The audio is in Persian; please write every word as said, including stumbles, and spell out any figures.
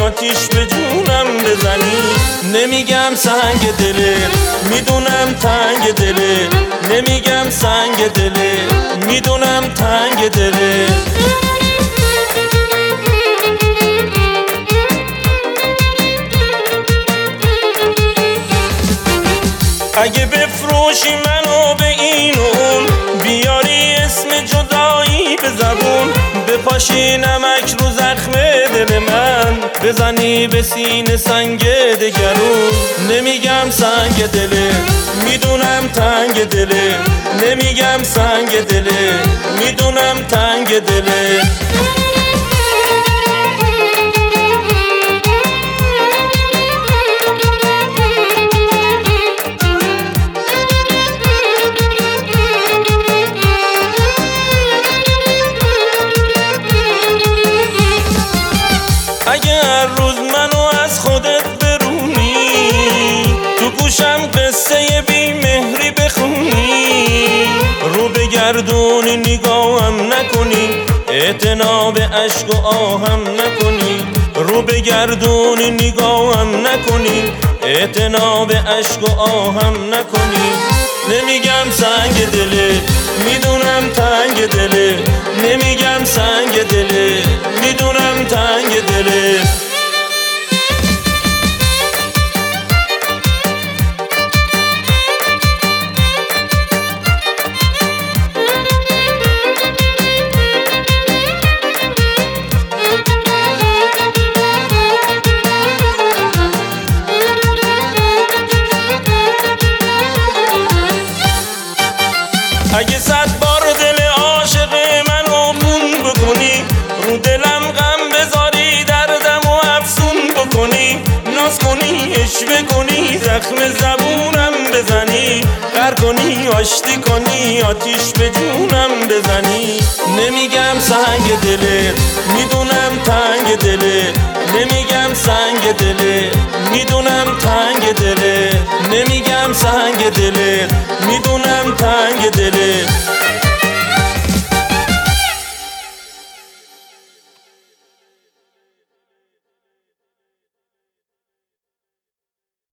آتیش به جونم بزنی. نمیگم سنگ دله، میدونم تنگ دله، نمیگم سنگ دله، میدونم تنگ دله. اگه بفروشی منو به این و اون، بیاری اسم جدایی به زبون، بپاشی نمک رو زخم دل من، بزنی به سینه سنگ دگرون. نمیگم سنگ دله، میدونم تنگ دله، نمیگم سنگ دله، میدونم تنگ دله. اگه هر روز منو از خودت برونی، تو گوشم قصه بی مهری بخونی، رو بگردونی نگاهم نکنی، اعتنا به عشق و آهم نکنی، رو بگردونی نگاهم نکنی، اعتنا به عشق و آهم نکنی. نمیگم سنگ دله، میدونم تنگ دله، نمیگم سنگ دله، میدونم تنگ دله. اگه صد بار دل عاشق منو خون بکنی، رو دلم غم بذاری، دردم و افسون بکنی، ناز کنی عشوه کنی، زخم زبونم بزنی، غر کنی آشتی کنی، آتیش به جونم بزنی. نمیگم سنگ دله، میدونم تنگ دله، نمیگم سنگ دله، میدونم تنگ دله، نمیگم سنگ دله، میدونم تنگ دله.